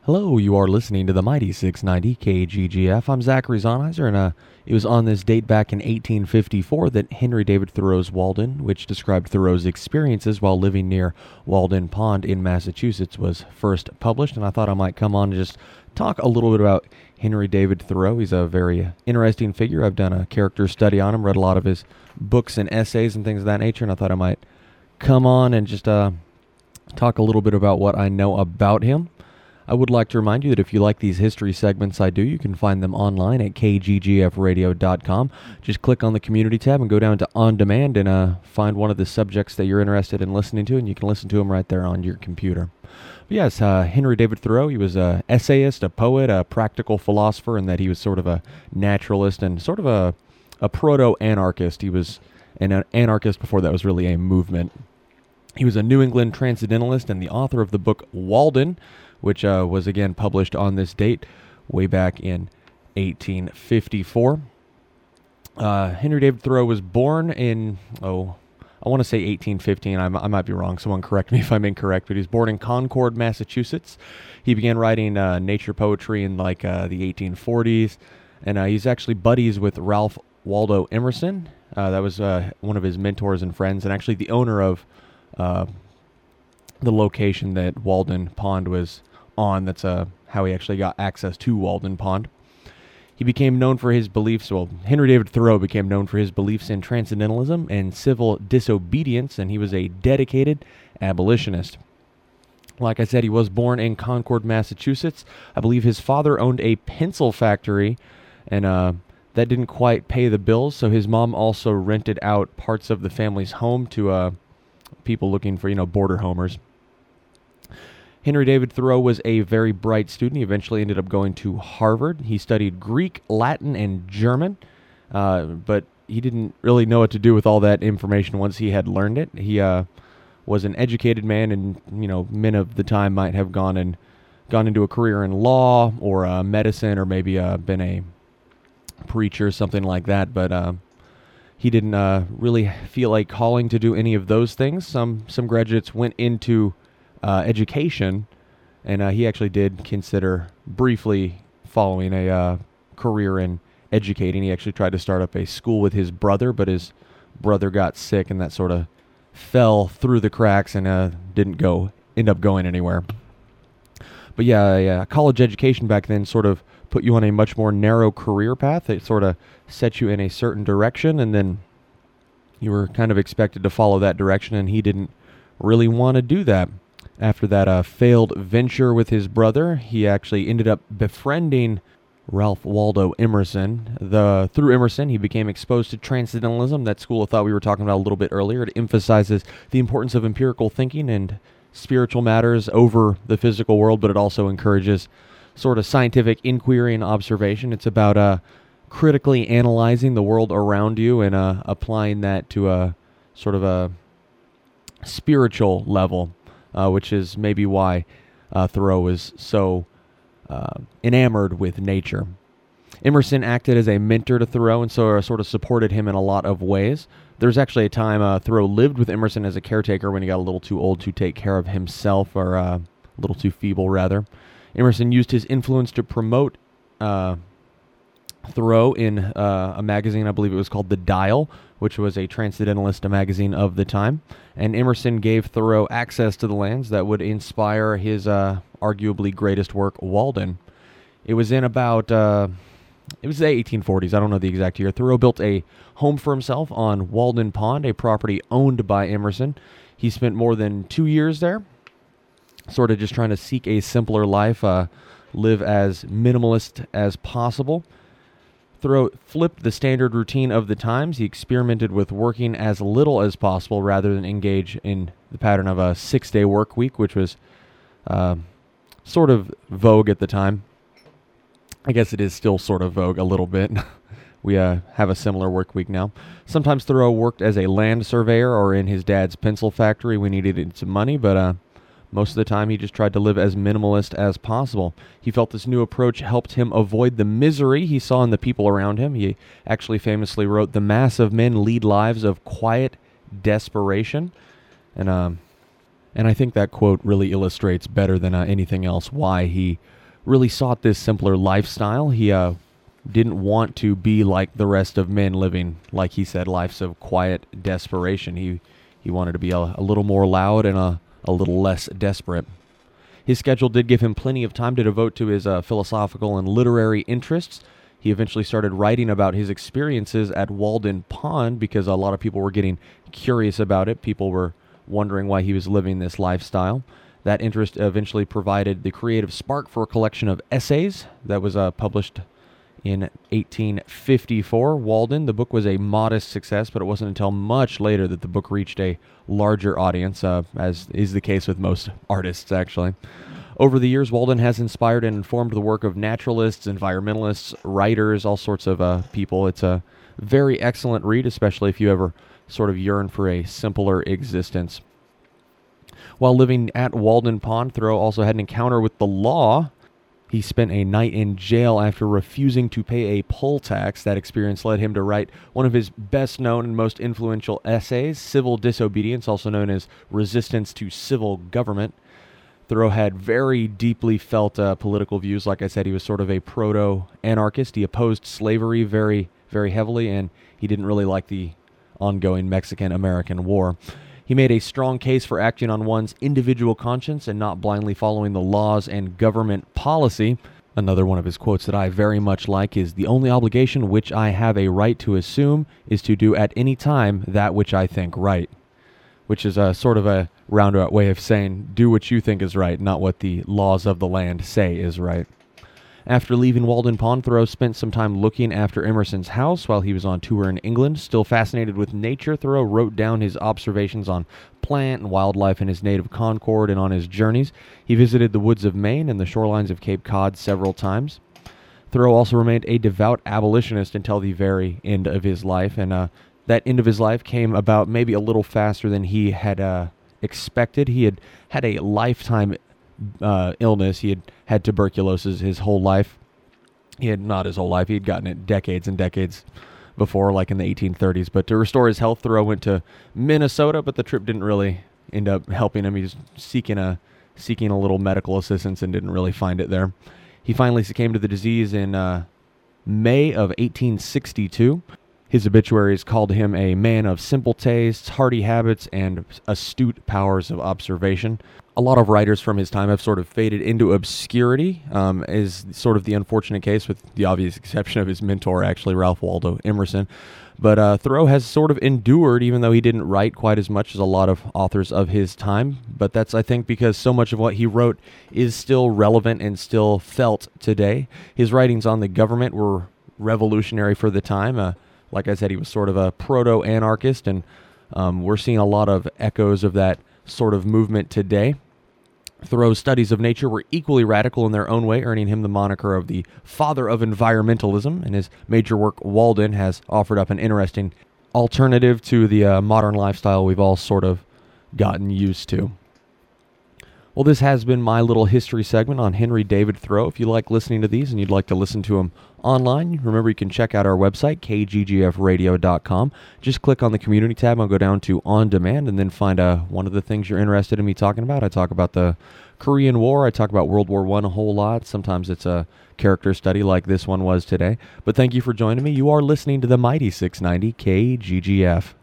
Hello, you are listening to the Mighty 690 KGGF. I'm Zachary Zonheiser, and it was on this date back in 1854 that Henry David Thoreau's Walden, which described Thoreau's experiences while living near Walden Pond in Massachusetts, was first published, and I thought I might come on and just talk a little bit about Henry David Thoreau. He's a very interesting figure. I've done a character study on him, read a lot of his books and essays and things of that nature, and I thought I might come on and just talk a little bit about what I know about him. I would like to remind you that if you like these history segments I do, you can find them online at kggfradio.com. Just click on the community tab and go down to On Demand and find one of the subjects that you're interested in listening to, and you can listen to them right there on your computer. But yes, Henry David Thoreau, he was an essayist, a poet, a practical philosopher, and that he was sort of a naturalist and sort of a proto-anarchist. He was an anarchist before that was really a movement. He was a New England transcendentalist and the author of the book Walden, which was again published on this date way back in 1854. Henry David Thoreau was born in, I want to say 1815. I might be wrong. Someone correct me if I'm incorrect, but he was born in Concord, Massachusetts. He began writing nature poetry in the 1840s, and he's actually buddies with Ralph Waldo Emerson. That was one of his mentors and friends, and actually the owner of the location that Walden Pond was on. That's how he actually got access to Walden Pond. He became known for his beliefs, Henry David Thoreau became known for his beliefs in transcendentalism and civil disobedience, and he was a dedicated abolitionist. Like I said, he was born in Concord, Massachusetts. I believe his father owned a pencil factory, and that didn't quite pay the bills, so his mom also rented out parts of the family's home to people looking for, border homers. Henry David Thoreau was a very bright student. He eventually ended up going to Harvard. He studied Greek, Latin, and German, but he didn't really know what to do with all that information once he had learned it. He was an educated man, and men of the time might have gone into a career in law or medicine, or maybe been a preacher, something like that. But he didn't really feel like calling to do any of those things. Some graduates went into education, and he actually did consider briefly following a career in educating. He actually tried to start up a school with his brother, but his brother got sick, and that sort of fell through the cracks and didn't end up going anywhere. But yeah, college education back then sort of put you on a much more narrow career path. It sort of set you in a certain direction, and then you were kind of expected to follow that direction, and he didn't really want to do that. After that failed venture with his brother, he actually ended up befriending Ralph Waldo Emerson. Through Emerson, he became exposed to transcendentalism, that school of thought we were talking about a little bit earlier. It emphasizes the importance of empirical thinking and spiritual matters over the physical world, but it also encourages sort of scientific inquiry and observation. It's about critically analyzing the world around you and applying that to a sort of a spiritual level. Which is maybe why Thoreau was so enamored with nature. Emerson acted as a mentor to Thoreau and so sort of supported him in a lot of ways. There's actually a time Thoreau lived with Emerson as a caretaker when he got a little too old to take care of himself, or a little too feeble, rather. Emerson used his influence to promote Thoreau in a magazine, I believe it was called The Dial, which was a transcendentalist magazine of the time. And Emerson gave Thoreau access to the lands that would inspire his arguably greatest work, Walden. It was in about, it was the 1840s, I don't know the exact year. Thoreau built a home for himself on Walden Pond, a property owned by Emerson. He spent more than 2 years there, sort of just trying to seek a simpler life, live as minimalist as possible. Thoreau flipped the standard routine of the times. He experimented with working as little as possible rather than engage in the pattern of a 6-day work week, which was sort of vogue at the time. I guess it is still sort of vogue a little bit. We have a similar work week now. Sometimes Thoreau worked as a land surveyor or in his dad's pencil factory when he needed some money, but most of the time, he just tried to live as minimalist as possible. He felt this new approach helped him avoid the misery he saw in the people around him. He actually famously wrote, "The mass of men lead lives of quiet desperation." And And I think that quote really illustrates better than anything else why he really sought this simpler lifestyle. He didn't want to be like the rest of men living, like he said, lives of quiet desperation. He wanted to be a little more loud and a little less desperate. His schedule did give him plenty of time to devote to his philosophical and literary interests. He eventually started writing about his experiences at Walden Pond because a lot of people were getting curious about it. People were wondering why he was living this lifestyle. That interest eventually provided the creative spark for a collection of essays that was published in 1854. Walden, the book was a modest success, but it wasn't until much later that the book reached a larger audience, as is the case with most artists, actually. Over the years, Walden has inspired and informed the work of naturalists, environmentalists, writers, all sorts of people. It's a very excellent read, especially if you ever sort of yearn for a simpler existence. While living at Walden Pond, Thoreau also had an encounter with the law. He spent a night in jail after refusing to pay a poll tax. That experience led him to write one of his best-known and most influential essays, Civil Disobedience, also known as Resistance to Civil Government. Thoreau had very deeply felt political views. Like I said, he was sort of a proto-anarchist. He opposed slavery very, very heavily, and he didn't really like the ongoing Mexican-American War. He made a strong case for acting on one's individual conscience and not blindly following the laws and government policy. Another one of his quotes that I very much like is, "The only obligation which I have a right to assume is to do at any time that which I think right," which is a sort of a roundabout way of saying do what you think is right, not what the laws of the land say is right. After leaving Walden Pond, Thoreau spent some time looking after Emerson's house while he was on tour in England. Still fascinated with nature, Thoreau wrote down his observations on plant and wildlife in his native Concord and on his journeys. He visited the woods of Maine and the shorelines of Cape Cod several times. Thoreau also remained a devout abolitionist until the very end of his life, and that end of his life came about maybe a little faster than he had expected. He had had a lifetime illness. He had tuberculosis his whole life. He had not his whole life. He had gotten it decades and decades before, like in the 1830s. But to restore his health, Thoreau went to Minnesota, but the trip didn't really end up helping him. He was seeking a little medical assistance and didn't really find it there. He finally succumbed to the disease in May of 1862. His obituaries called him a man of simple tastes, hearty habits, and astute powers of observation. A lot of writers from his time have sort of faded into obscurity, is sort of the unfortunate case, with the obvious exception of his mentor, actually, Ralph Waldo Emerson. But Thoreau has sort of endured, even though he didn't write quite as much as a lot of authors of his time. But that's, I think, because so much of what he wrote is still relevant and still felt today. His writings on the government were revolutionary for the time. Like I said, he was sort of a proto-anarchist, and we're seeing a lot of echoes of that sort of movement today. Thoreau's studies of nature were equally radical in their own way, earning him the moniker of the father of environmentalism, and his major work, Walden, has offered up an interesting alternative to the modern lifestyle we've all sort of gotten used to. Well, this has been my little history segment on Henry David Thoreau. If you like listening to these and you'd like to listen to them online, remember you can check out our website, kggfradio.com. Just click on the community tab and go down to On Demand and then find one of the things you're interested in me talking about. I talk about the Korean War. I talk about World War I a whole lot. Sometimes it's a character study like this one was today. But thank you for joining me. You are listening to the Mighty 690 KGGF.